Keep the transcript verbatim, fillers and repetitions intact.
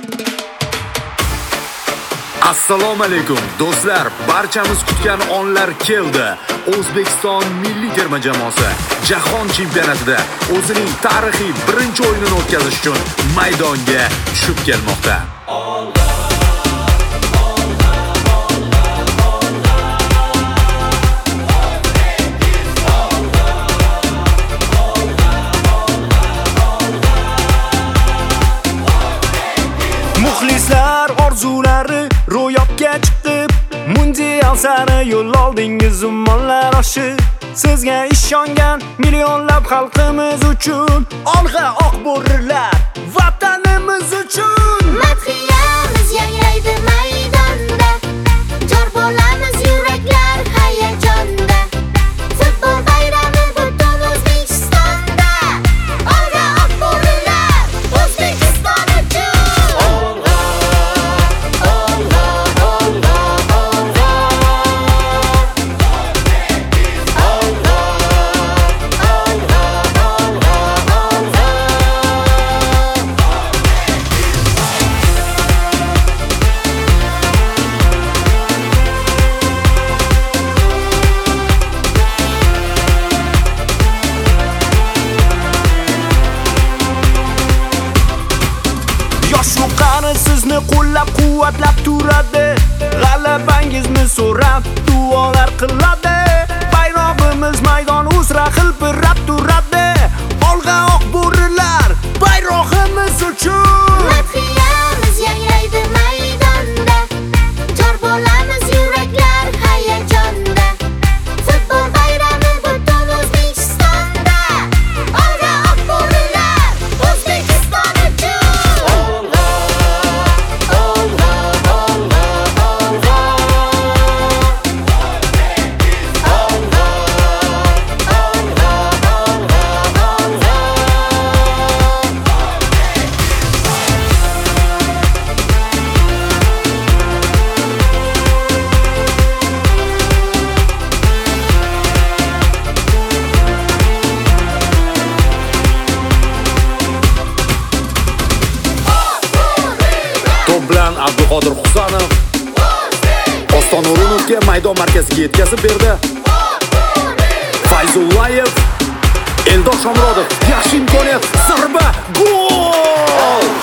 Assalomu alaykum do'stlar, barchamiz kutgan onlar keldi. O'zbekiston milliy terma jamoasi Jahon chempionatida o'zining tarixiy birinchi o'yinini o'tkazish uchun maydonga tushib kelmoqda. Muxlislar orzulari ro'yobga chiqdi. Mundial sari yo'l oldingiz ummonlar oshib. Sizga ishongan millionlab xalqimiz uchun olg'a oq bo'rilar vatanimiz uchun. Madhiyamiz yangraydi maydonda, jor bo'lamiz yuraklar hayajonda. Futbol bayrami butun O'zbekistonda, olg'a oq bo'rilar O'zbekiston uchun. Yosh qani sizni qo'llab-quvvatlab turadi. G'alabangizni so'rab duolar qiladi. Bayrog'imiz maydon uzra hilpirab turadi. Olg'a oq bo'rilar bayrog'imiz uchun. Madhiyamiz yangraydi maydonda, jor bo'lamiz yuraklar hayajonda. Futbol bayrami butun O'zbekistonda, olg'a oq bo'rilar O'zbekiston uchun. To'p bilan Abduqodir Husanov Oston O'runovga maydon markaziga yetkazib berdi. Fayzullayev, Eldor Shomurodov, yaxshi imkoniyat, zarba, gol!